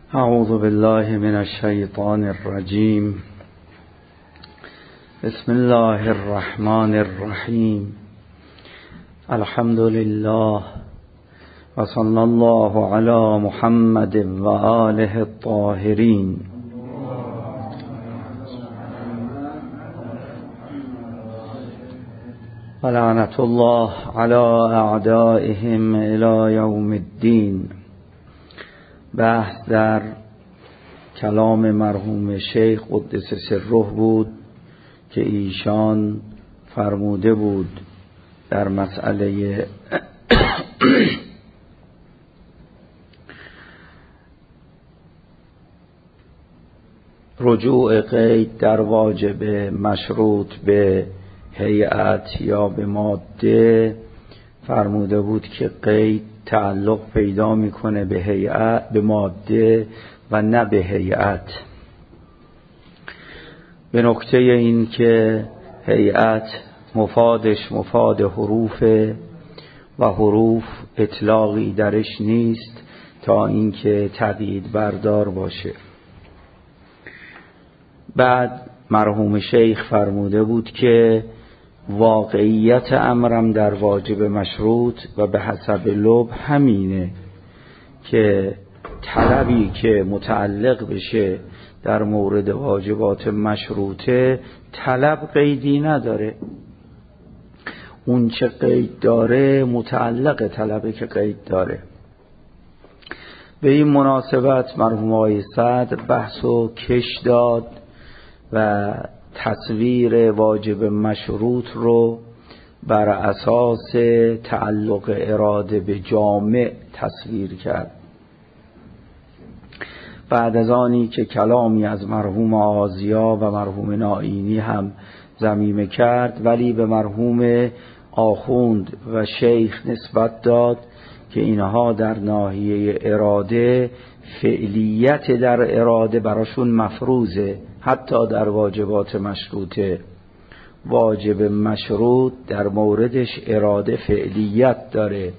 اعوذ بالله من الشیطان الرجیم. بسم الله الرحمن الرحیم. الحمد لله و صلی الله علی محمد و آله الطاهرین. و لعنت الله علی اعدائهم الی یوم الدین. بحث در کلام مرحوم شیخ قدس سره بود که ایشان فرموده بود در مسئله رجوع قید در واجب مشروط به هیئت یا به ماده، فرموده بود که قید تعلق پیدا میکنه به هیئت، به ماده و نه به هیئت، به نکته این که هیئت مفادش مفاد حروفه و حروف اطلاقی درش نیست تا اینکه تقیید بردار باشه. بعد مرحوم شیخ فرموده بود که واقعیت امرم در واجب مشروط و به حسب لب همینه که طلبی که متعلق بشه در مورد واجبات مشروطه طلب قیدی نداره، اون چه قید داره متعلق طلبه که قید داره. به این مناسبت مرحوم آقای صدر بحثو کش داد و تصویر واجب مشروط رو بر اساس تعلق اراده به جامع تصویر کرد. بعد از آنی که کلامی از مرحوم آزیا و مرحوم نائینی هم ضمیمه کرد، ولی به مرحوم آخوند و شیخ نسبت داد که اینها در ناحیه اراده فعلیت در اراده براشون مفروضه، حتی در واجبات مشروطه. واجب مشروط در موردش اراده فعلیت داره،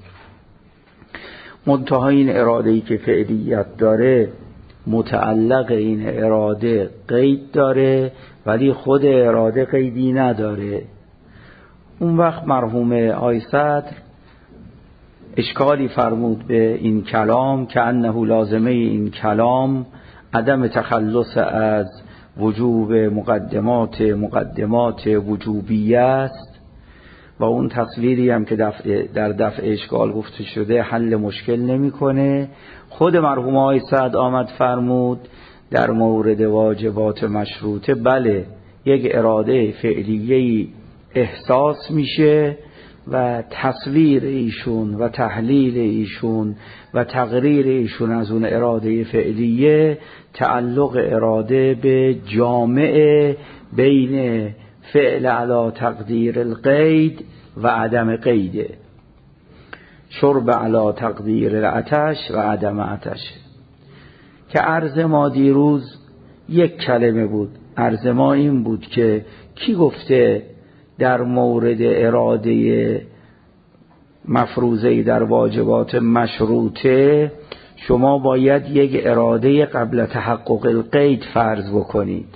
منتها این اراده‌ای که فعلیت داره متعلق این اراده قید داره ولی خود اراده قیدی نداره. اون وقت مرحوم آقای صدر اشکالی فرمود به این کلام که انه لازمه این کلام عدم تخلص از وجوب مقدمات وجوبیه است و اون تصویری هم که در دفع اشکال گفته شده حل مشکل نمیکنه. خود مرحوم آقای سعد آمد فرمود در مورد واجبات مشروطه بله یک اراده فعلیه‌ای احساس میشه و تصویر ایشون و تحلیل ایشون و تقریر ایشون از اون اراده فعلیه تعلق اراده به جامع بین فعل علی تقدیر القید و عدم قیده، شرب علی تقدیر العطش و عدم عطش. که عرض ما دیروز یک کلمه بود، عرض ما این بود که کی گفته در مورد اراده مفروضه در واجبات مشروطه شما باید یک اراده قبل تحقق القید فرض بکنید.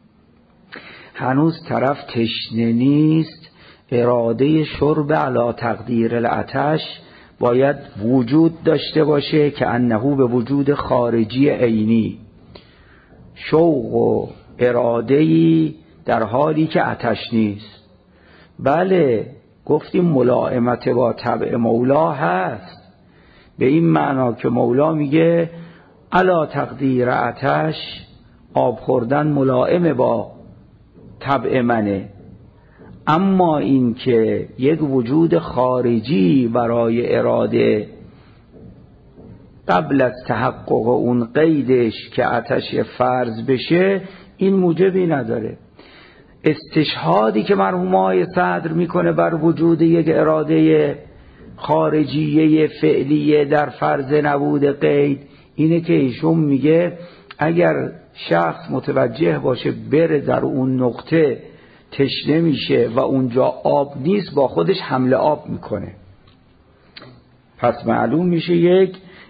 هنوز طرف تشنه نیست، اراده شرب علی تقدیر العطش باید وجود داشته باشه که انه به وجود خارجی عینی، شوق و اراده‌ای در حالی که عطش نیست. بله گفتیم ملائمت با طبع مولا هست، به این معنا که مولا میگه علا تقدیر عطش، آب خوردن ملائم با طبع منه، اما این که یک وجود خارجی برای اراده قبل از تحقق اون قیدش که عطش فرض بشه این موجبی نداره. استشهادی که مرحوم آقای صدر میکنه بر وجود یک اراده خارجیه فعلیه در فرض نبود قید اینه که ایشون میگه اگر شخص متوجه باشه بره در اون نقطه تشنه میشه و اونجا آب نیست با خودش حمل آب میکنه، پس معلوم میشه یک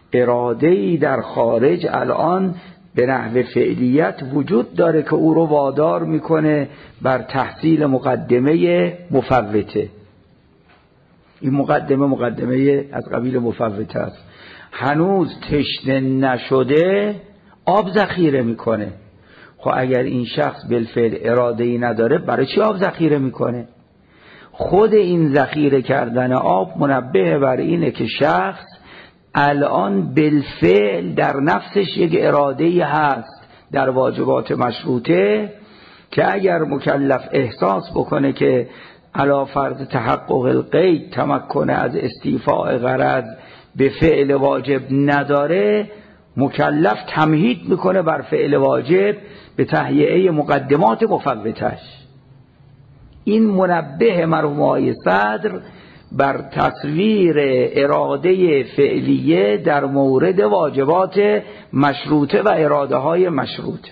اراده‌ای در خارج الان به نحو فعلیت وجود داره که او رو وادار میکنه بر تحصیل مقدمه مفوته. این مقدمه از قبیل مفوته است. هنوز تشنه نشده آب ذخیره میکنه. خب اگر این شخص بالفعل اراده‌ای نداره برای چی آب ذخیره میکنه؟ خود این ذخیره کردن آب منبه بر اینه که شخص الان بالفعل در نفسش یک اراده‌ای هست در واجبات مشروطه که اگر مکلف احساس بکنه که علی فرض تحقق القید تمکن از استیفاء غرض به فعل واجب نداره، مکلف تمهید میکنه بر فعل واجب به تهیئه مقدمات مفوتش. این منبه مرحوم آقای صدر بر تصویر اراده فعلیه در مورد واجبات مشروطه و اراده های مشروطه.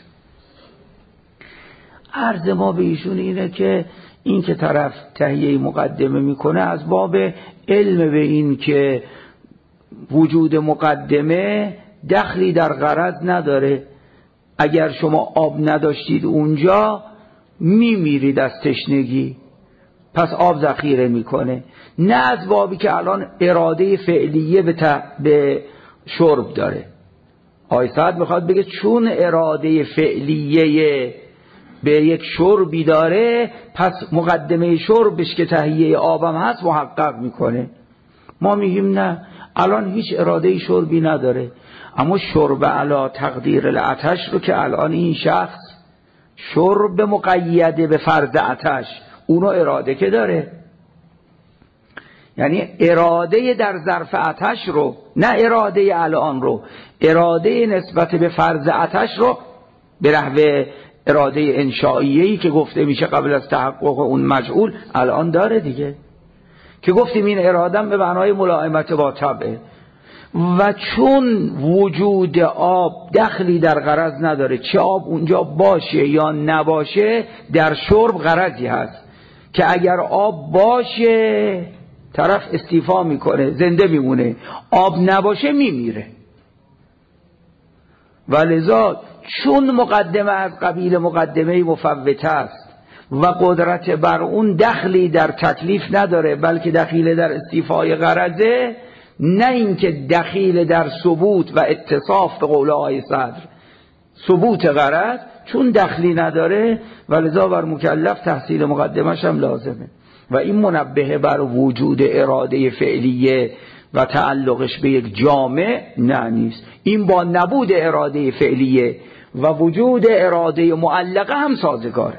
عرض ما به ایشون اینه که این که طرف تهیه مقدمه میکنه از باب علم به این که وجود مقدمه دخلی در غرض نداره. اگر شما آب نداشتید اونجا میمیرید از تشنگی، پس آب ذخیره میکنه. نه از بابی که الان اراده فعلیه به شرب داره. آقای سعد میخواد بگه چون اراده فعلیه به یک شربی داره، پس مقدمه شربش که تهیه آبم هست محقق میکنه. ما میگیم نه، الان هیچ اراده شربی نداره، اما شرب علا تقدیر العطش رو که الان این شخص شرب مقیده به فرض عطش اونو اراده که داره، یعنی اراده در ظرف عطش رو، نه اراده الان رو، اراده نسبت به فرض عطش رو به نحو اراده انشائیه‌ای که گفته میشه قبل از تحقق اون مجعول الان داره دیگه، که گفتیم این ارادم به معنای ملائمت با طبعه. و چون وجود آب دخلی در غرض نداره، چه آب اونجا باشه یا نباشه، در شرب غرضی هست که اگر آب باشه طرف استیفا میکنه زنده میمونه، آب نباشه میمیره. ولذا چون مقدمه از قبیل مقدمه مفوته است و قدرت بر اون دخلی در تکلیف نداره بلکه دخیل در استیفای غرضه، نه اینکه دخیل در ثبوت و اتصاف به قول آقای صدر ثبوت غرض، چون دخلی نداره ولذا بر مکلف تحصیل مقدمش هم لازمه. و این منبه بر وجود اراده فعلیه و تعلقش به یک جامع نه نیست. این با نبود اراده فعلیه و وجود اراده معلقه هم سازگاره.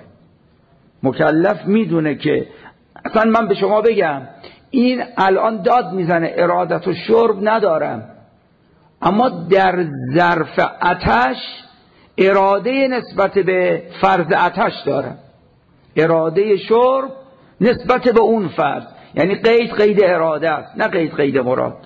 مکلف میدونه که اصلا من به شما بگم این الان داد میزنه ارادت و شرب ندارم، اما در ظرف عطش اراده نسبت به فرض عطش دارم، اراده شرب نسبت به اون فرض، یعنی قید اراده است نه قید مراد.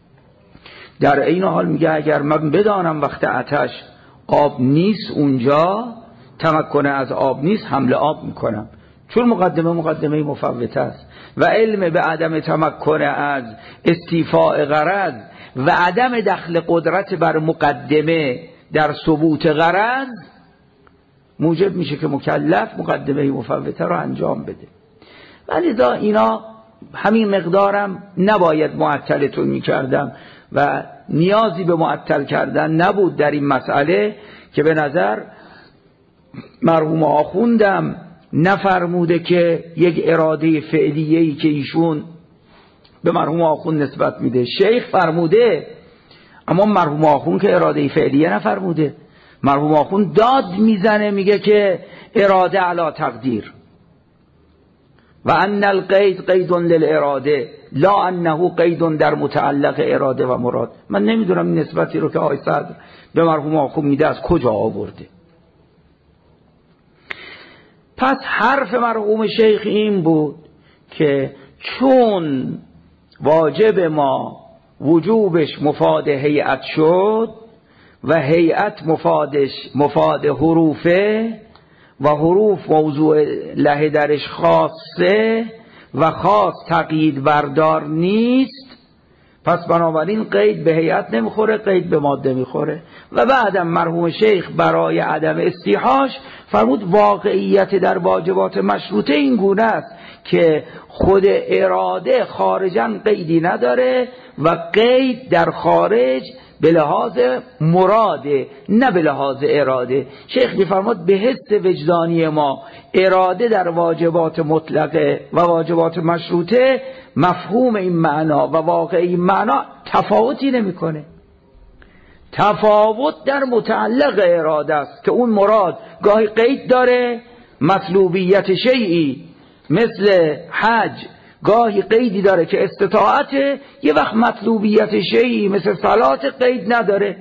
در این حال میگه اگر من بدانم وقت عطش آب نیست اونجا، تمکن از آب نیست، حمل آب میکنم، چون مقدمه مفوته است و علم به عدم تمکن از استیفاء غرض و عدم دخل قدرت بر مقدمه در ثبوت غرض موجب میشه که مکلف مقدمه مفوته رو انجام بده. ولی دا اینا همین مقدارم نباید معطلتون میکردم و نیازی به معطل کردن نبود در این مسئله که به نظر مرحوم آخوندم نفرموده که یک اراده فعلیه‌ای که ایشون به مرحوم آخوند نسبت میده شیخ فرموده، اما مرحوم آخوند که اراده فعلیه نفرموده. مرحوم آخوند داد میزنه میگه که اراده علی تقدیر و ان القید قید للاراده لا انه قید در متعلق اراده و مراد. من نمیدونم این نسبتی رو که آقای صدر به مرحوم آخوند میده از کجا آورده. پس حرف مرحوم شیخ این بود که چون واجب ما وجوبش مفاد هیئت شد و هیئت مفاد حروفه و حروف موضوع له درش خاصه و خاص تقیید بردار نیست، پس بنابراین قید به هیئت نمیخوره، قید به ماده میخوره. و بعدم مرحوم شیخ برای عدم استیحاش فرمود واقعیت در واجبات مشروطه این گونه است که خود اراده خارجاً قیدی نداره و قید در خارج به لحاظ مراده نه به لحاظ اراده. شیخ می‌فرماد به حس وجدانی ما اراده در واجبات مطلقه و واجبات مشروطه مفهوم این معنا و واقع این معنا تفاوتی نمی‌کنه. تفاوت در متعلق اراده است که اون مراد گاهی قید داره، مطلوبیت شیئی مثل حج گاهی قیدی داره که استطاعته، یه وقت مطلوبیت شیئی مثل صلات قید نداره.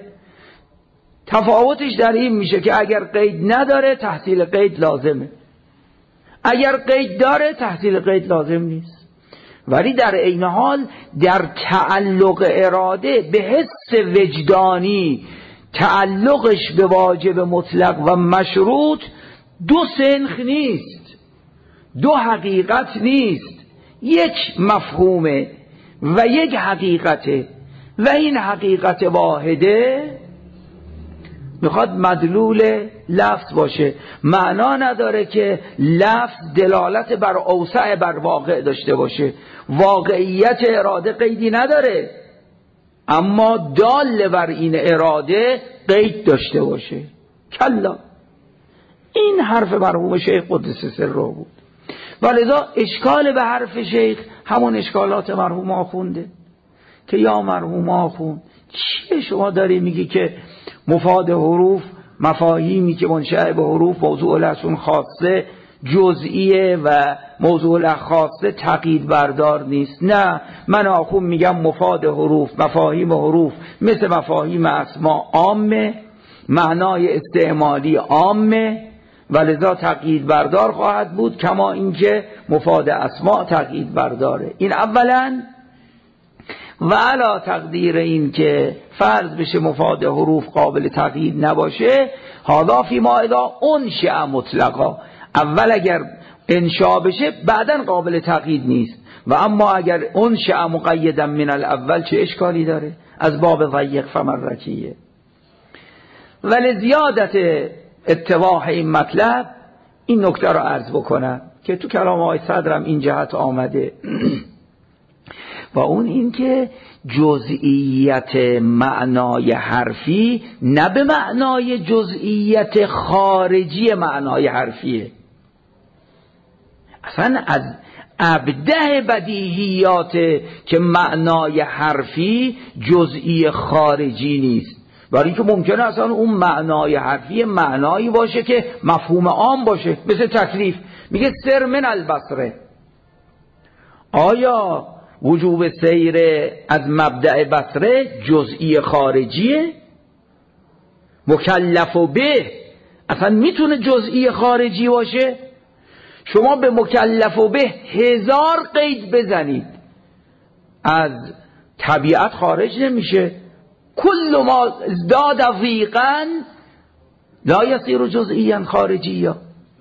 تفاوتش در این میشه که اگر قید نداره تحصیل قید لازمه، اگر قید داره تحصیل قید لازم نیست. ولی در عین حال در تعلق اراده به حس وجدانی تعلقش به واجب مطلق و مشروط دو سنخ نیست، دو حقیقت نیست، یک مفهومه و یک حقیقته و این حقیقت واحده میخواد مدلول لفظ باشه. معنا نداره که لفظ دلالت بر اوسع بر واقع داشته باشه. واقعیت اراده قیدی نداره اما دال بر این اراده قید داشته باشه. کلا این حرف مرحوم شیخ قدس سره بود و لذا اشکال به حرف شیخ همون اشکالات مرحوم آخونده که یا مرحوم آخوند چیه شما داری میگی که مفاد حروف مفاهیمی که منشأ به حروف موضوع لهشون خاصه جزئیه و موضوع له خاصه تقیید بردار نیست. نه، من آخوند میگم مفاد حروف مفاهیم حروف مثل مفاهیم اسما عامه، معنای استعمالی عامه و لذا تقیید بردار خواهد بود کما اینکه مفاد اسما تقیید برداره. این اولا. و علا تقدیر این که فرض بشه مفاد حروف قابل تقیید نباشه، حالا فی ما اذا انشأ مطلقا، اول اگر انشاء بشه بعدن قابل تقیید نیست و اما اگر انشأ مقیدا من الاول چه اشکالی داره؟ از باب ضیق فمرکیه. ولی زیادت اتضاح این مطلب این نکته رو عرض بکنم که تو کلام آقای صدرم این جهت آمده و اون این که جزئیت معنای حرفی نه به معنای جزئیت خارجی معنای حرفیه. اصلا از ابدع بدیهیات که معنای حرفی جزئی خارجی نیست، برای که ممکنه اصلا اون معنای حرفی معنایی باشه که مفهوم عام باشه، مثل تکلیف. میگه سر من البصره، آیا وجوب سیر از مبدأ بصره جزئی خارجیه؟ مکلف به اصلا میتونه جزئی خارجی باشه؟ شما به مکلف به 1000 قید بزنید از طبیعت خارج نمیشه. کل ما ازداد ضیقا لا یصیر جزئیا خارجیا.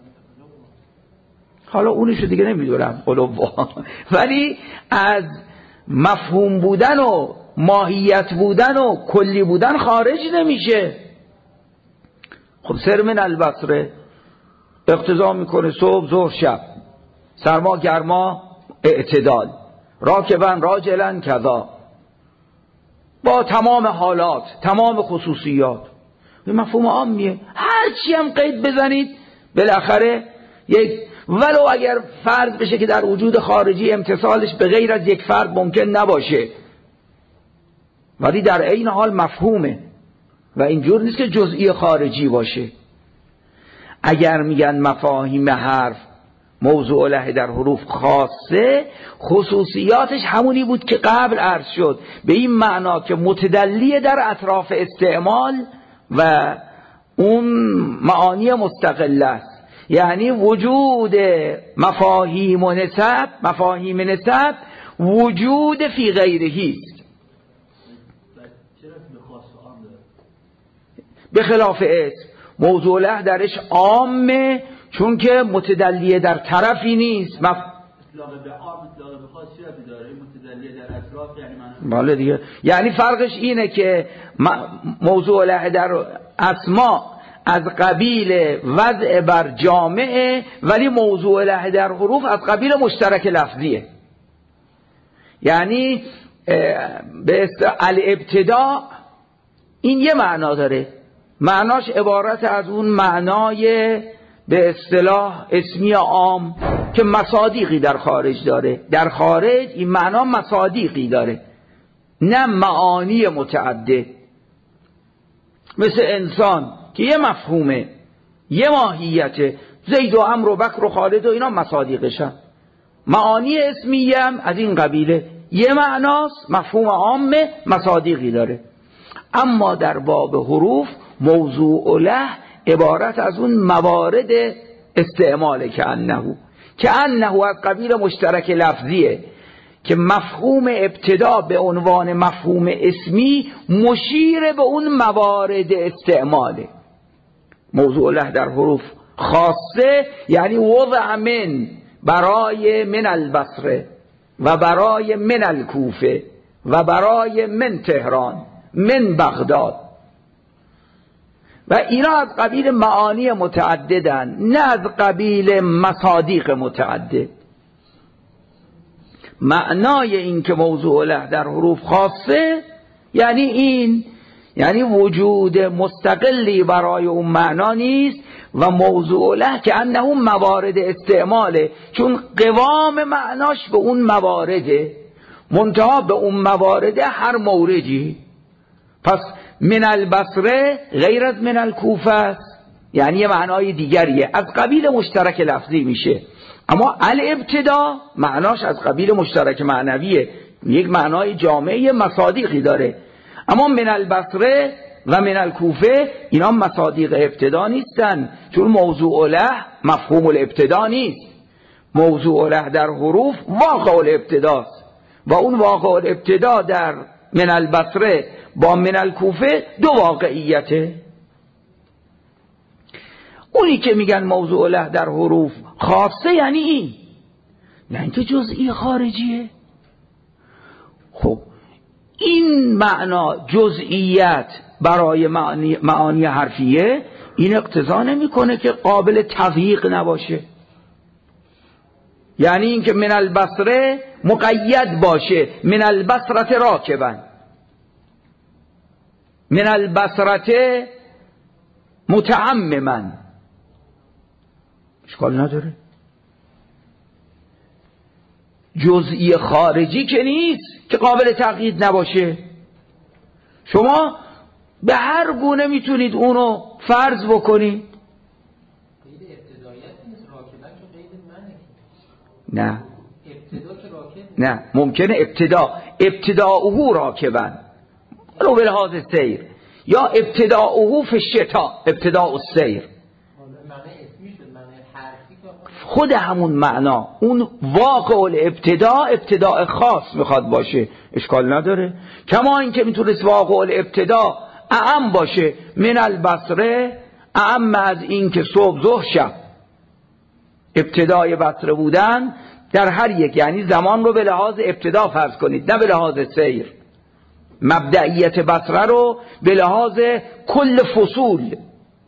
حالا اونشو دیگه نمیدونم ولی از مفهوم بودن و ماهیت بودن و کلی بودن خارج نمیشه. خب سر من البصره اقتضا میکنه صبح ظهر شب، سرما گرما اعتدال، راکبن راجلن کذا، با تمام حالات تمام خصوصیات. این مفهوم عامیه، هرچی هم قید بزنید بالاخره یک، ولو اگر فرض بشه که در وجود خارجی امتصالش به غیر از یک فرد ممکن نباشه ولی در عین حال مفهومه و اینجور نیست که جزئی خارجی باشه. اگر میگن مفاهیم حرف موضوع له در حروف خاصه، خصوصیاتش همونی بود که قبل عرض شد، به این معنا که متدلی در اطراف استعمال و اون معانی مستقله است. یعنی وجود مفاهیم و نسب، مفاهیم نسب وجود فی غیرهی است به خلاف اسم. موضوع له درش عامه چون که متدلی در طرفی نیست. اطلاق به عام اطلاق به خاص چی داره؟ متجلی در اطراف یعنی بله دیگه. یعنی فرقش اینه که موضوع اله در اسما از قبیل وضع بر جامعه، ولی موضوع اله در حروف از قبیل مشترک لفظیه. یعنی به الابتداء این یه معنا داره، معناش عبارت از اون معنای به اصطلاح اسمی عام که مصادیقی در خارج داره. در خارج این معنا مصادیقی داره، نه معانی متعدد. مثل انسان که یه مفهومه، یه ماهیته، زید و عمرو و بکر و خالد و اینا مصادیقشن. معانی اسمیه هم از این قبیله، یه معناست، مفهوم عامه، مصادیقی داره. اما در باب حروف موضوع له عبارت از اون موارد استعمال که انه از قبیل مشترک لفظیه که مفهوم ابتدا به عنوان مفهوم اسمی مشیر به اون موارد استعماله. موضوع له در حروف خاصه یعنی وضع من برای من البصره و برای من الکوفه و برای من تهران، من بغداد، و اینا از قبیل معانی متعددن، نه از قبیل مصادیق متعدد. معنای این که موضوع له در حروف خاصه یعنی این، یعنی وجود مستقلی برای اون معنا نیست، و موضوع له که انه موارد استعماله، چون قوام معناش به اون موارده، منتها به اون موارده هر موردی. پس من البصره غیر از من الکوفه است، یعنی یه معنای دیگریه، از قبیل مشترک لفظی میشه. اما الابتدا معناش از قبیل مشترک معنویه، یک معنای جامعه مصادیقی داره. اما من البصره و من الکوفه اینا مصادیق ابتدا نیستن، چون موضوع له مفهوم الابتدا نیست. موضوع له در حروف واقع الابتداست، و اون واقع الابتدا در من البصره با من الکوفه دو واقعیته. اونی که میگن موضوع له در حروف خاصه یعنی این، نه اینکه جزئی خارجیه. خب این معنا جزئیت برای معانی حرفیه، این اقتضا نمیکنه که قابل تضییق نباشه. یعنی اینکه من البصره مقید باشه، من البصره راکبن، من البصره متعمما، اشکال نداره. جزئی خارجی که نیست که قابل تقیید نباشه. شما به هر گونه میتونید اونو فرض بکنید. نه نه، ممکنه ابتداؤه راکبن ولو به لحاظ سیر، یا ابتداؤه فی الشتاء، ابتداء السیر، خود همون معنا، اون واقع الابتدا ابتداء خاص میخواد باشه، اشکال نداره. کما اینکه میتونست واقع الابتدا اعم باشه، من البصره اعم از این که صبح ظهر شب ابتدای بصره بودن در هر یک، یعنی زمان رو به لحاظ ابتدا فرض کنید نه به لحاظ سیر. مبدئیت بصره رو به لحاظ کل فصول،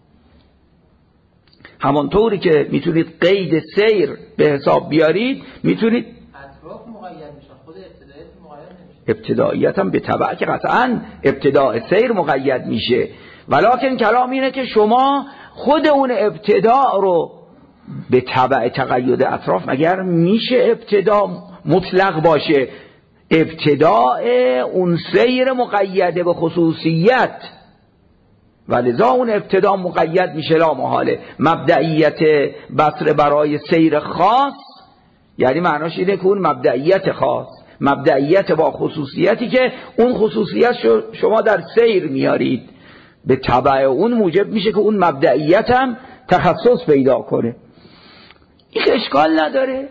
همانطوری که میتونید قید سیر به حساب بیارید، میتونید اطراف مقید میشن، خود ابتداییت مقید نمیشه. ابتداییت هم به تبع که قطعا ابتداء سیر مقید میشه، ولکن کلام اینه که شما خود اون ابتداء رو به تبع تقید اطراف، مگر میشه ابتدا مطلق باشه؟ ابتداء اون سیر مقیده به خصوصیت، ولذا اون ابتدا مقید میشه لا محاله. مبدئیت بصره برای سیر خاص یعنی معناش اینه که اون مبدئیت خاص، مبدئیت با خصوصیتی که اون خصوصیت شما در سیر میارید، به تبع اون موجب میشه که اون مبدئیت هم تخصص پیدا کنه. این اشکال نداره،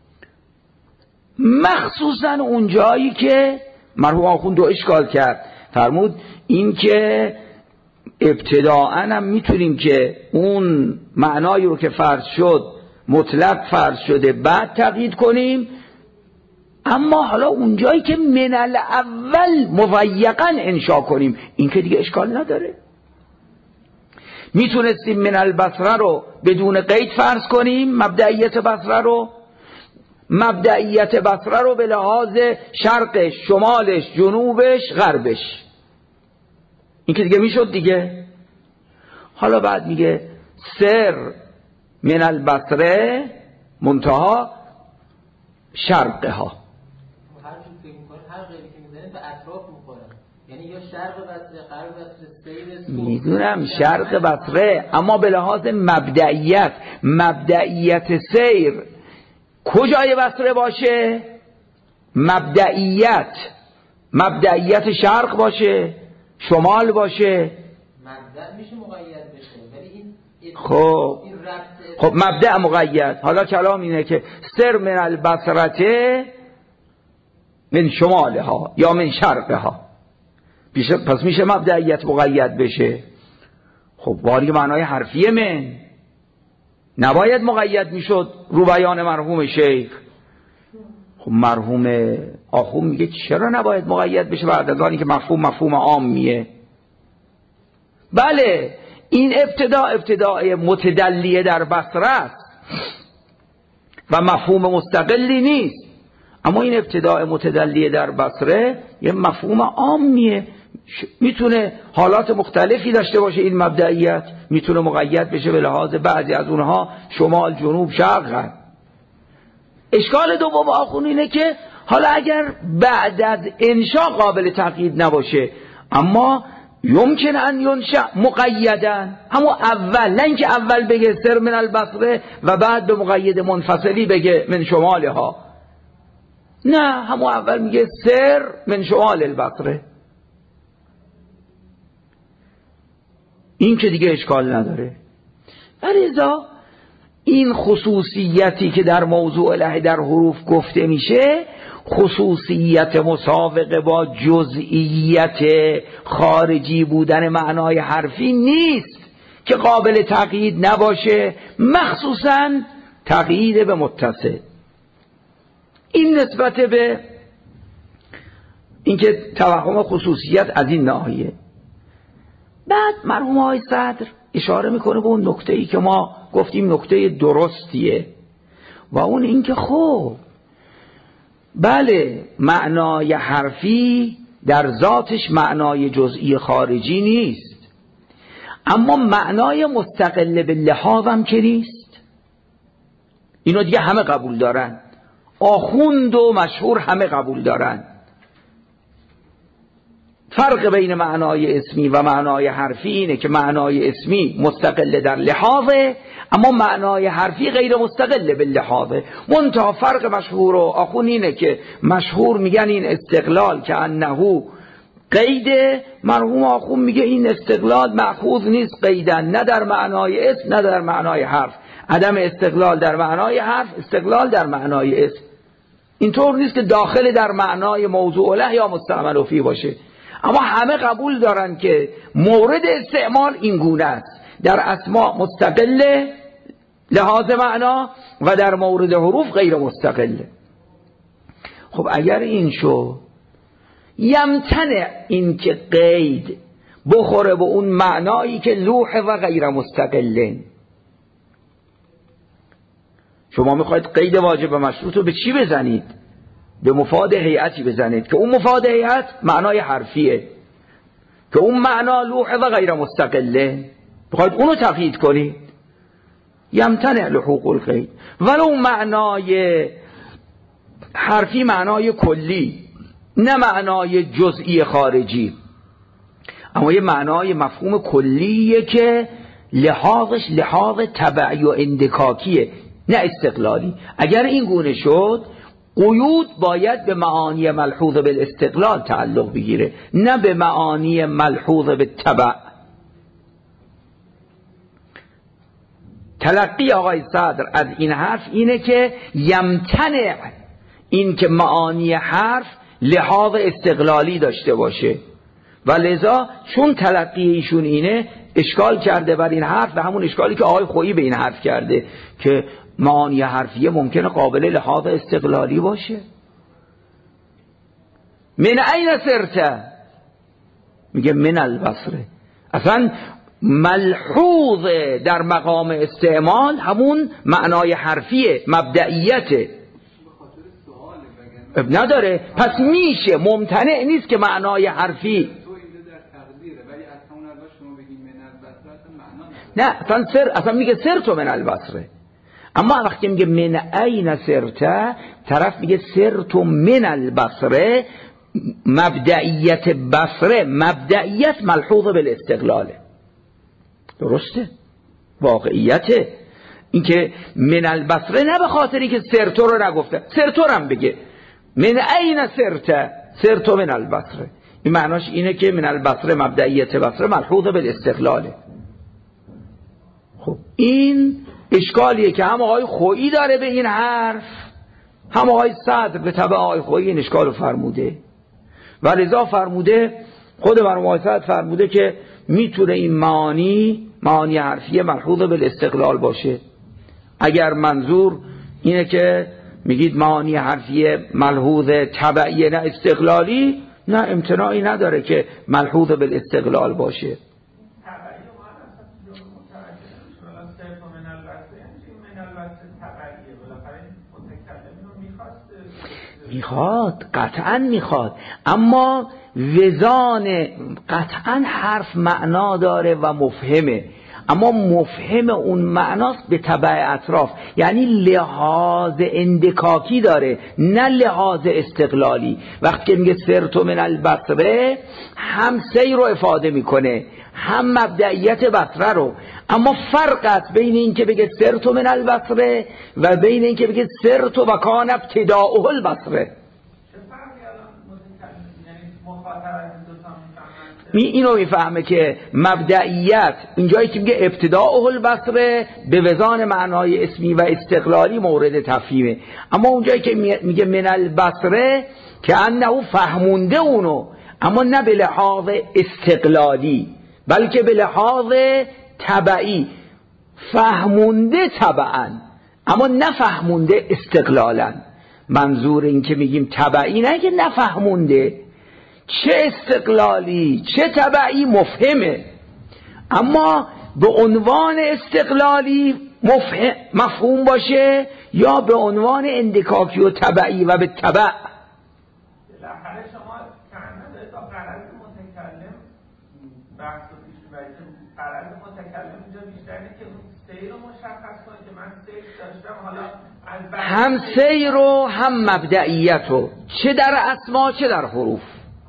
مخصوصا اون جایی که مرحوم آخوند رو اشکال کرد، فرمود این که ابتداءً هم میتونیم که اون معنایی رو که فرض شد مطلق فرض شده بعد تقیید کنیم. اما حالا اونجایی که من الاول مضیقا انشا کنیم این که دیگه اشکال نداره. میتونستیم من البصره رو بدون قید فرض کنیم، مبدئیت بصره رو به لحاظ شرقش، شمالش، جنوبش، غربش، این که دیگه میشد دیگه. حالا بعد میگه سر من البصره منتها شرقها. هر غیری که میزنه به اطراف میخوره، یعنی یا شرق بصره، غرب بصره، سیر. میدونم شرق بصره، اما به لحاظ مبدئیت سیر کجای بصره باشه؟ مبدئیت شرق باشه، شمال باشه. مبدأ میشه مقید بشه، ولی این خب مبدأ مقید. حالا کلام اینه که سر من البصرته من شمالها یا من شرقها، پس میشه مبدئیت مقید بشه. خب واری معنای حرفیه من نباید مقید میشد رو بیان مرحوم شیخ. خب مرحوم آخوند میگه چرا نباید مقید بشه بعد از آنی که مفهوم عامیه؟ بله این ابتداء متدلیه در بصره است و مفهوم مستقلی نیست، اما این ابتداء متدلیه در بصره یه مفهوم عامیه، میتونه حالات مختلفی داشته باشه. این مبدئیت میتونه مقید بشه به لحاظ بعضی از اونها شمال، جنوب، شرق. اشکال دوم آخوند اینه که حالا اگر بعد از انشاء قابل تقیید نباشه، اما یمکن ان ینشأ مقیدا، همون اول، نه اینکه اول بگه سر من البصره و بعد به مقید منفصلی بگه من شمالها، نه همون اول میگه سر من شمال البصره. این که دیگه اشکال نداره. لذا این خصوصیتی که در موضوع الهی در حروف گفته میشه خصوصیت مسابقه با جزئیت خارجی بودن معنای حرفی نیست که قابل تقیید نباشه، مخصوصا تقیید به متصل. این نسبت به اینکه توهم خصوصیت از این ناحیه. بعد مرحوم آقای صدر اشاره میکنه به اون نکته‌ای که ما گفتیم نکته درستیه و اون اینکه خب بله معنای حرفی در ذاتش معنای جزئی خارجی نیست، اما معنای مستقل به لحاظ هم که نیست. اینو دیگه همه قبول دارن، آخوند و مشهور همه قبول دارن. فرق بین معنای اسمی و معنای حرفی اینه که معنای اسمی مستقل در لحاظه، اما معنای حرفی غیر مستقل به لحاظه. منتها فرق مشهور و آخوند اینه که مشهور میگن این استقلال که انه قیده، مرحوم آخوند میگه این استقلال مأخوذ نیست قیدن، نه در معنای اسم نه در معنای حرف. عدم استقلال در معنای حرف، استقلال در معنای اسم. اینطور نیست که داخل در معنای موضوع له یا مستعمل فیه باشه، اما همه قبول دارن که مورد استعمال این گونه است، در اسماء مستقل لحاظ معنا و در مورد حروف غیر مستقل. خب اگر این شو یمتنع این که قید بخوره به اون معنایی که لوح و غیر مستقلن. شما میخواید قید واجب و مشروط رو به چی بزنید؟ به مفاد هیئتی بزنید که اون مفاد هیئت معنای حرفیه، که اون معنا لوح و غیر مستقله، بخواید اونو تقیید کنید. یمتنع لحوق القید، ولو معنای حرفی معنای کلی نه معنای جزئی خارجی، اما یه معنای مفهوم کلیه که لحاظش لحاظ تبعی و اندکاکیه نه استقلالی. اگر این گونه شد قیود باید به معانی ملحوظ بالاستقلال تعلق بگیره، نه به معانی ملحوظ بالتبع. تلقی آقای صدر از این حرف اینه که یمتنع این که معانی حرف لحاظ استقلالی داشته باشه و لذا چون تلقی ایشون اینه اشکال کرده بر این حرف و همون اشکالی که آقای خویی به این حرف کرده که معانی حرفیه ممکنه قابل لحاظ استقلالی باشه. من این سرت، میگه من البصره. اصلا ملحوظ در مقام استعمال همون معنای حرفیه، مبدئیته، نداره. پس میشه، ممتنع نیست که معنای حرفی نه اصلا میگه سرتو من البصره. اما وقتی میگه من این سرت، طرف میگه سرتو من البصره، مبدئیت بصره، مبدئیت ملحوظ بالاستقلاله. درسته؟ واقعیته. این که من البصره نه به خاطری که سرتو رو نگفته، سرتو رو هم بگه من این سرت، سرتو من البصره، این معناش اینه که من البصره مبدئیت بصره ملحوظ بالاستقلاله. خب این اشکالیه که هم آقای خویی داره به این حرف، هم آقای صدر به تبع آقای خویی این اشکال رو فرموده و لذا فرموده، خود مرحوم آقای صدر فرموده که میتونه این معانی حرفیه ملحوظ بالاستقلال باشه. اگر منظور اینه که میگید معانی حرفیه ملحوظ تبعیه نه استقلالی، نه امتناعی نداره که ملحوظ بالاستقلال باشه. میخواد، قطعا میخواد، اما وزان قطعا حرف معنا داره و مفهمه، اما مفهم اون معناست به تبع اطراف، یعنی لحاظ اندکاکی داره نه لحاظ استقلالی. وقتی که میگه سرتو من البصره، هم سیر رو افاده میکنه هم مبدئیت بصره رو، اما فرقت بین این که بگه سرتو من البصره و بین این که بگه سرتو و کان ابتداءه البصره. اینو میفهمه که مبدئیت اینجایی که میگه ابتداء البصره به وزان معنای اسمی و استقلالی مورد تفهیمه، اما اونجایی که میگه من البصره که انه فهمونده اونو، اما نه به لحاظ استقلالی بلکه به لحاظ تبعی، فهمونده تبعا اما نفهمونده استقلالا. منظور این که میگیم تبعی نه که نفهمونده، چه استقلالی چه تبعی مفهمه، اما به عنوان استقلالی مفهوم باشه یا به عنوان اندکاکی و تبعی و به تبع. بالاخره شما کنده دارید تا غرض متکلم بحث رو پیش میبرید که غرض متکلم اینجا بیشتره که اون سیر رو مشخص کنه که من سیر داشتم، حالا هم سیر رو هم مبدئیت رو، چه در اسما چه در حروف.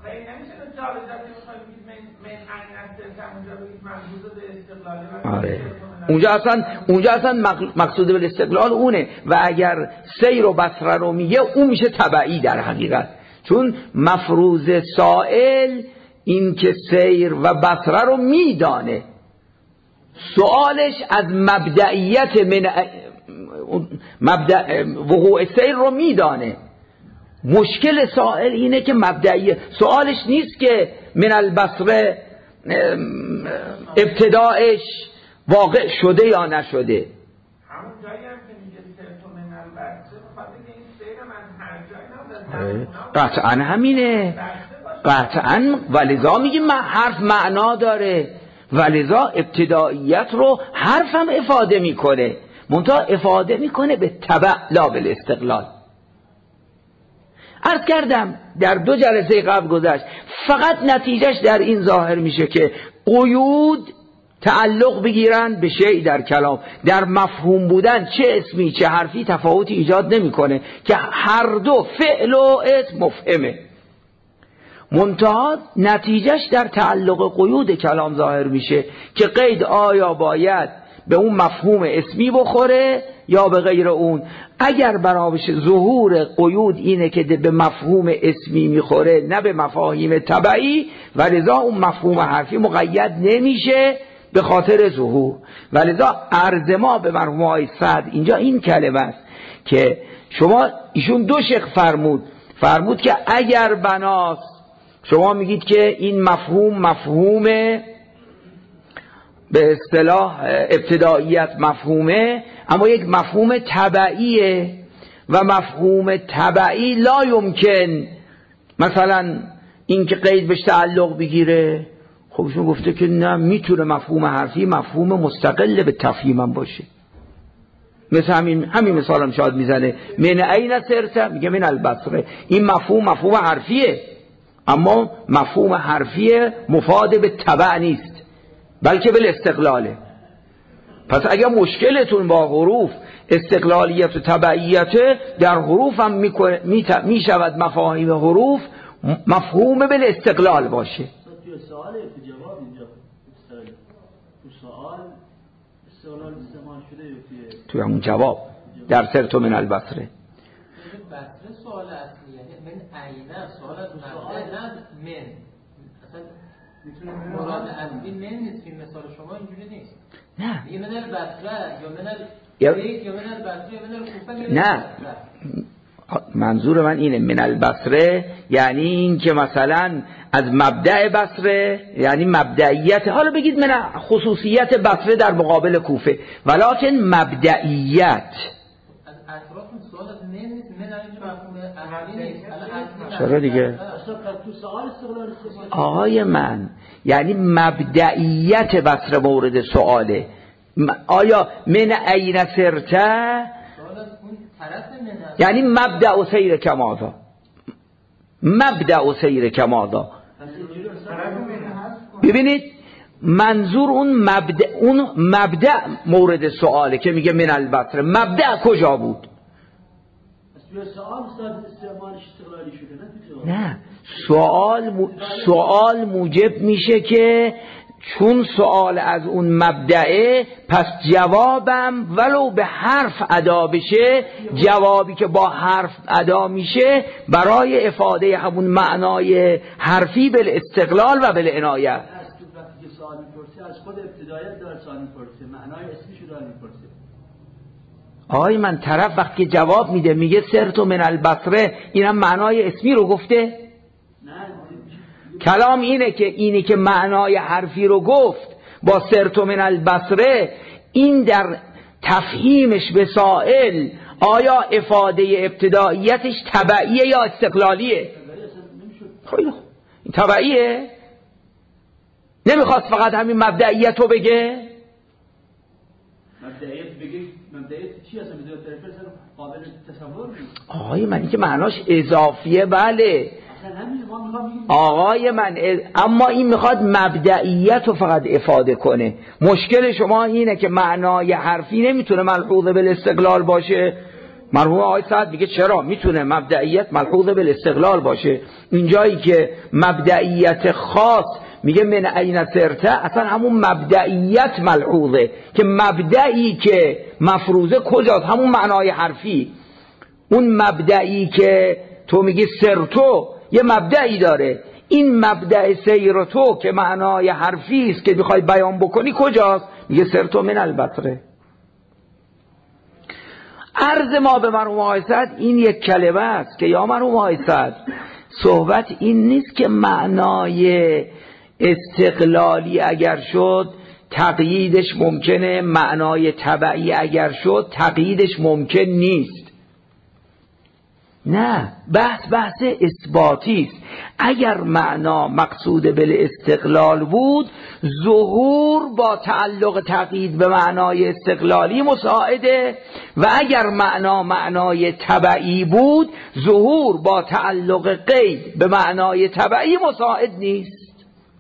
آره. اونجا اصلا مقصود به استقلال اونه، و اگر سیر و بصره رو میگه اون میشه تبعی در حقیقت، چون مفروض سائل این که سیر و بصره رو میدانه، سوالش از مبدئیت وقوع سیر رو میدانه. مشکل سائل اینه که مبدئیه، سوالش نیست که من البصره ابتدایش واقع شده یا نشده. همون جایی هم که میگه سرتو من البصره بخاطر که این سیر من هر جایی نبوده، قطعا همینه، قطعا، ولذا میگیم حرف معنا داره، ولذا ابتداییت رو حرف هم افاده میکنه، منتها افاده میکنه به تبع لا بالاستقلال. عرض کردم در 2 جلسه قبل گذشت، فقط نتیجهش در این ظاهر میشه که قیود تعلق بگیرن به شیء در کلام، در مفهوم بودن چه اسمی چه حرفی تفاوتی ایجاد نمیکنه، که هر دو فعل و اسم مفهمه، منتها نتیجهش در تعلق قیود کلام ظاهر میشه که قید آیا باید به اون مفهوم اسمی بخوره یا به غیر اون. اگر بنابراین ظهور قیود اینه که به مفهوم اسمی میخوره نه به مفاهیم تبعی، ولذا اون مفهوم حرفی مقید نمیشه به خاطر ظهور. ولذا عرض ما به مرحوم آقای صدر اینجا این کلمه است که شما ایشون 2 شق فرمود که اگر بناست شما میگید که این مفهوم به اصطلاح ابتداییت مفهومه، اما یک مفهوم تبعیه و مفهوم تبعی لا یمکن مثلا این که قید بهش تعلق بگیره. خودشون گفته که نه، میتونه مفهوم حرفی مفهوم مستقل به تفهیمم باشه. مثل همین مثال هم شاید میزنه، من این سرت، میگه من البصره. این مفهوم حرفیه، اما مفهوم حرفیه مفاد به تبع نیست، بلکه به استقلاله. پس اگر مشکلتون با حروف استقلالیت و تبعیت، در حروف هم میشود مفاهیم حروف مفهوم به استقلال باشه. توی سوال جواب اینجا تو سوال استقلال استعمال شده توی همون جواب در سرت من البصره. بصره سوال اصلی، یعنی من عینه سوال از مبدأ نه من. اصلا میتونه مراد اصلی من نیست. این مثال شما اینجوری نیست. نه میگه من البصره یا من البیت یا من البصره یا من الکوفه. نه، منظور من اینه من البصره یعنی این که مثلا از مبدأ بصره، یعنی مبدئیت، حالا بگید من خصوصیت بصره در مقابل کوفه، ولکن مبدئیت از اطراف سوال از من نیست. من اینجا مفهوم اصلی نیست. چرا دیگه؟ اصلا تو سوال استقلال استعمال آقای من، یعنی مبدئیت بصره مورد سؤاله. آیا من این سرته یعنی مبدأ سیر کمادا، مبدأ سیر کمادا. ببینید منظور اون مبدأ مورد سؤاله که میگه من البصره. مبدأ کجا بود؟ سوال استعمالش استقلالی شده نه، سوال موجب میشه که چون سوال از اون مبدعه، پس جوابم ولو به حرف ادا بشه، جوابی که با حرف ادا میشه برای افاده همون معنای حرفی بالاستقلال و بالعنایه. از تو وقتی که سوال میپرسه از خود ابتدایت داره سوال میپرسه، معنای اسمیشو داره میپرسه. آقای من، طرف وقتی جواب میده میگه سرت من البصره، اینم معنای اسمی رو گفته؟ کلام اینه که معنای حرفی رو گفت با سرت من البصره، این در تفهیمش به سائل آیا افاده ابتداییتش تبعیه یا استقلالیه؟ خیلی خوب، این تبعیه. نمیخواست فقط همین مبدئیت رو بگه؟ مبدئیت چی هست؟ بدون طرفه قابل تصور نیست. آقای من، این که معناش اضافیه، بله آقای من، اما این میخواد مبدئیت رو فقط افاده کنه. مشکل شما اینه که معنای حرفی نمیتونه ملحوظ بالاستقلال باشه. مرحوم آقای سعد میگه چرا میتونه مبدئیت ملحوظ بالاستقلال باشه. اینجایی که مبدئیت خاص میگه من این سرته، اصلا همون مبدئیت ملحوظه که مبدئی که مفروضه کجاست؟ همون معنای حرفی. اون مبدئی که تو میگی سرتو یه مبدئی داره، این مبدأ سیر تو که معنای حرفی است که میخوای بیان بکنی کجاست؟ میگه سرتو من البصره. عرض ما به مرحوم آقای سعد این یک کلمه است که یا مرحوم آقای سعد، صحبت این نیست که معنای استقلالی اگر شد تقییدش ممکنه، معنای تبعی اگر شد تقییدش ممکن نیست. نه، بحث اثباتی است. اگر معنا مقصود بالاستقلال بود، ظهور با تعلق تقیید به معنای استقلالی مساعده، و اگر معنای تبعی بود، ظهور با تعلق قید به معنای تبعی مساعد نیست.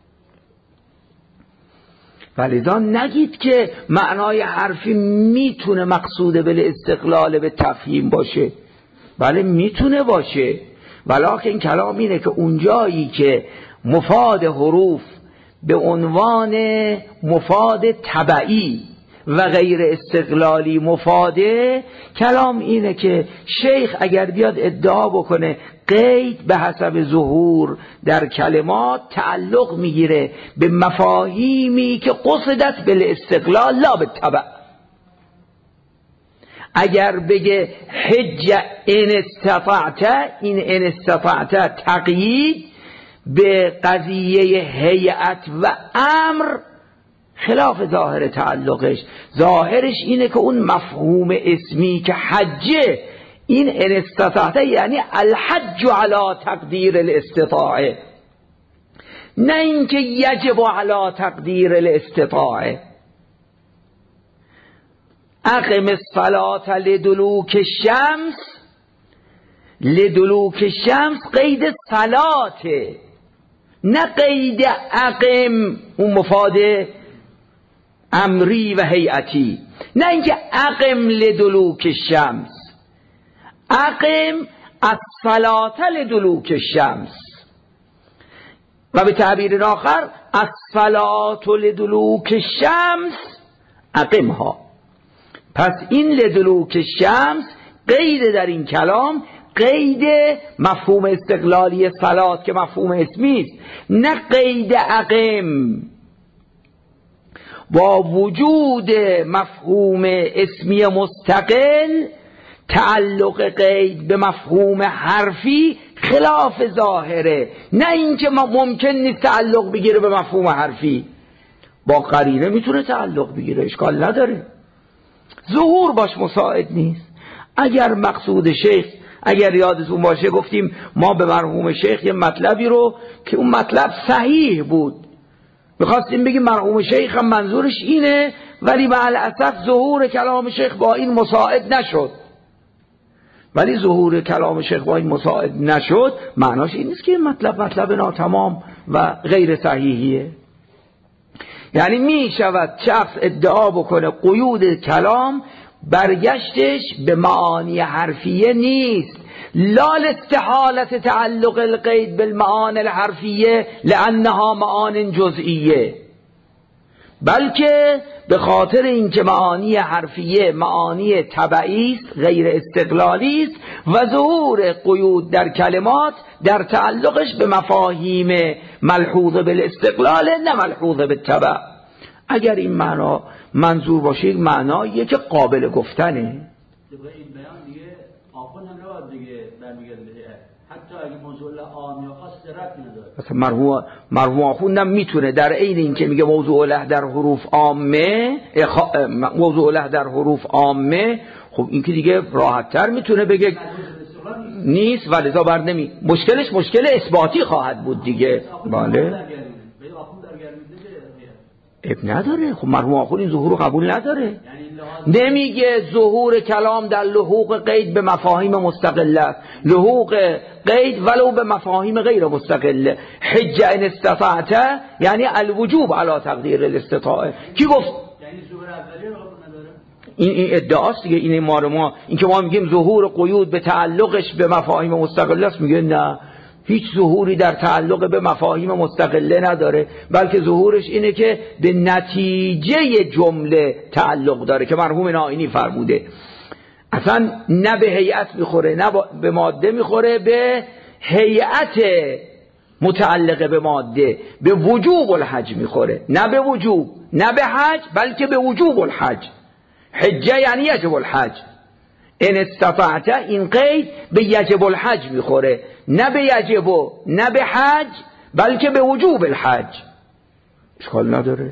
ولذا نگید که معنای حرفی میتونه مقصود بالاستقلال به تفهیم باشه. بله میتونه باشه، ولکن کلام اینه که اونجایی که مفاد حروف به عنوان مفاد تبعی و غیر استقلالی مفاده، کلام اینه که شیخ اگر بیاد ادعا بکنه قید به حسب ظهور در کلمات تعلق میگیره به مفاهیمی که قصدت بالاستقلال لا بالتبع. اگر بگه حج ان استطعت، این ان استطعت تقیید به قضیه هیئت و امر خلاف ظاهر تعلقش. ظاهرش اینه که اون مفهوم اسمی که حجه، این ان استطاعت یعنی الحج علی تقدیر الاستطاعه، نه اینکه یجب علی تقدیر الاستطاعه. اقم الصلاة لدلوک الشمس، لدلوک الشمس قید صلاته، نه قید اقم اون مفاد امری و هیئتی، نه اینکه اقم لدلوک الشمس، اقم الصلاة لدلوک الشمس. و به تعبیر آخر الصلاة لدلوک الشمس اقمها. پس این لدلوک الشمس قید در این کلام قید مفهوم استقلالی صلات که مفهوم اسمی است، نه قید اقم. با وجود مفهوم اسمی مستقل، تعلق قید به مفهوم حرفی خلاف ظاهره، نه اینکه ممکن نیست تعلق بگیره به مفهوم حرفی. با قرینه میتونه تعلق بگیره، اشکال نداره. ظهور باش مساعد نیست. اگر مقصود شیخ، اگر یادتون باشه گفتیم ما به مرحوم شیخ یه مطلبی رو که اون مطلب صحیح بود میخواستیم بگیم مرحوم شیخ هم منظورش اینه، ولی به الاسف ظهور کلام شیخ با این مساعد نشد. ولی ظهور کلام شیخ با این مساعد نشد معناش این نیست که این مطلب ناتمام و غیر صحیحیه. یعنی می شود شخص ادعا بکنه قیود کلام برگشتش به معانی حرفیه نیست، لا لاستحالت تعلق القید بالمعانی الحرفیه لانها معان جزئیه، بلکه به خاطر اینکه معانی حرفیه معانی تبعی است، غیر استقلالی است، و ظهور قیود در کلمات در تعلقش به مفاهیم ملحوظه بالاستقلال نه ملحوظه بالتبع. اگر این معنا منظور باشه یک معناییه که قابل گفتنه. این بیان دیگه آخون هم نباید دیگه برمیگرده، حتی اگه موضوع عام یا خاص ربطی نداره. مثلا مرحوم آخوندم میتونه در عین این که میگه موضوع له در حروف عامه، موضوع له در حروف عامه، خب این که دیگه راحت تر میتونه بگه نیست، ولذا بر نمی مشکلش مشکل اثباتی خواهد بود دیگه. بله اب نداره. خب مرحوم آخوند این ظهور رو قبول نداره، نمیگه ظهور کلام در لحوق قید به مفاهیم مستقله است، لحوق قید ولو به مفاهیم غیر مستقله. حج ان استطاعت یعنی الوجوب علی تقدیر الاستطاعه. کی گفت؟ یعنی ظهور اولیه رو قبول نداره؟ این ادعاست دیگه. این ما این که ما میگیم ظهور قیود به تعلقش به مفاهیم مستقله است، میگه نه، هیچ ظهوری در تعلق به مفاهیم مستقله نداره، بلکه ظهورش اینه که به نتیجه جمله تعلق داره که مرحوم نائینی فرموده. اصلا نه به هیئت میخوره، نه به ماده میخوره، به هیئت متعلقه به ماده، به وجوب الحج میخوره، نه به وجوب، نه به حج، بلکه به وجوب الحج. حجه یعنی یجب الحج. ان استطعت این قید به یجب الحج میخوره، نه به یجب و نه به حج، بلکه به وجوب الحج. اشکال نداره.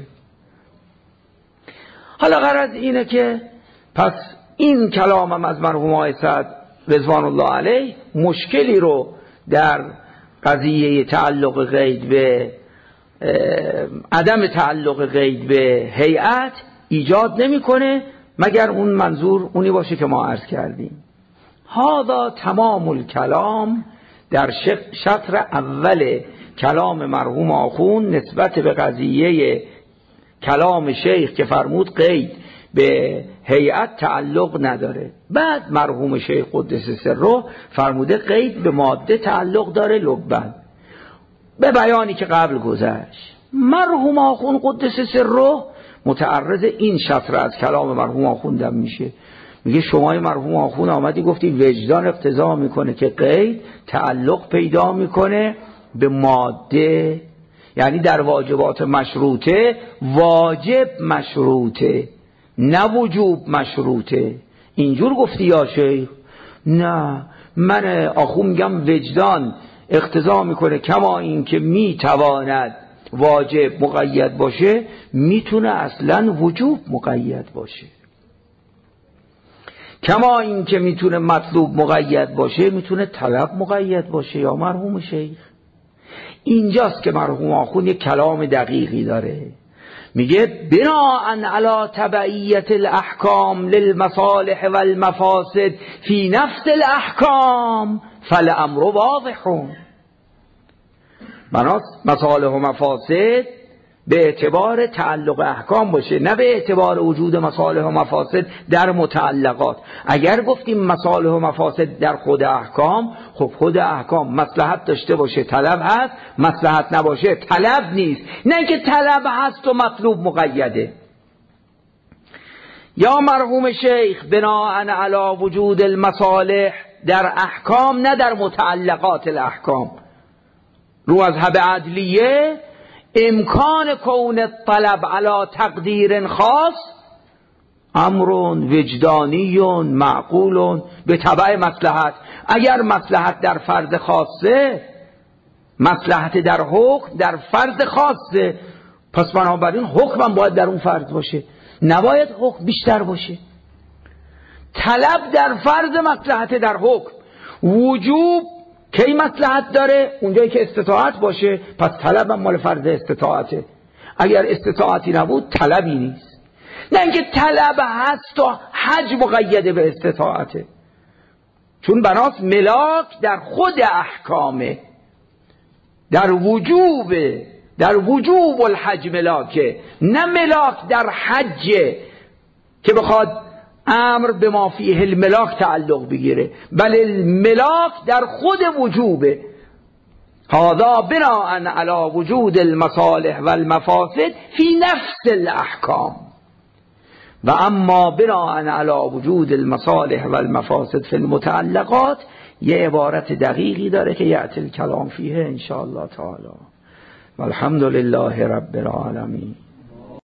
حالا غرض اینه که پس این کلامم از مرحوم آقای سعد رضوان الله علیه مشکلی رو در قضیه تعلق قید به عدم تعلق قید به هیئت ایجاد نمیکنه، مگر اون منظور اونی باشه که ما عرض کردیم. هذا تمام الکلام در شطر اول کلام مرحوم آخوند نسبت به قضیه کلام شیخ که فرمود قید به هیئت تعلق نداره. بعد مرحوم شیخ قدس سره فرموده قید به ماده تعلق داره لبن، به بیانی که قبل گذشت. مرحوم آخوند قدس سره متعرض این شطر از کلام مرحوم آخوندم میشه، میگه شمای مرحوم آخوند آمدی گفتی وجدان اقتضا میکنه که قید تعلق پیدا میکنه به ماده، یعنی در واجبات مشروطه واجب مشروطه نه وجوب مشروطه. اینجور گفتی یا شیخ؟ نه، من آخوند میگم وجدان اقتضا میکنه کما این که میتواند واجب مقید باشه میتونه اصلا وجوب مقید باشه. کما این که میتونه مطلوب مقید باشه میتونه طلب مقید باشه. یا مرحوم شیخ اینجاست که مرحوم آخوند یک کلام دقیقی داره، میگه بناءً علی تبعیت الاحکام للمصالح والمفاسد فی نفس الاحکام فالامر واضح. بناس مصالح و مفاسد به اعتبار تعلق احکام باشه، نه به اعتبار وجود مصالح و مفاسد در متعلقات. اگر گفتیم مصالح و مفاسد در خود احکام، خب خود احکام مصلحت داشته باشه طلب هست، مصلحت نباشه طلب نیست، نه که طلب هست و مطلوب مقیده. یا مرحوم شیخ بناءً علی وجود المصالح در احکام نه در متعلقات الاحکام. رو از مذهب عدلیه امکان کون الطلب علی تقدیر خاص امر وجدانی معقول به تبع مصلحت. اگر مصلحت در فرض خاصه، مصلحت در حکم در فرض خاصه، پس بنابراین حکم باید در اون فرض باشه، نباید حکم بیشتر باشه. طلب در فرض مصلحت در حکم، وجوب کی مصلحت داره؟ اونجایی که استطاعت باشه، پس طلب هم مال فرض استطاعته. اگر استطاعتی نبود طلبی نیست. نه اینکه طلب هست و حج مقیده به استطاعته، چون بناس ملاک در خود احکامه، در وجوب الحج ملاکه، نه ملاک در حج که بخواد امر به ما فیه الملاک تعلق بگیره، بل الملاک در خود وجوبه. هذا بناءً علی وجود المصالح والمفاسد فی نفس الاحکام، و اما بناءً علی وجود المصالح والمفاسد فی المتعلقات یه عبارت دقیقی داره که یأتی الکلام فیه ان شاء الله تعالی. والحمد لله رب العالمین.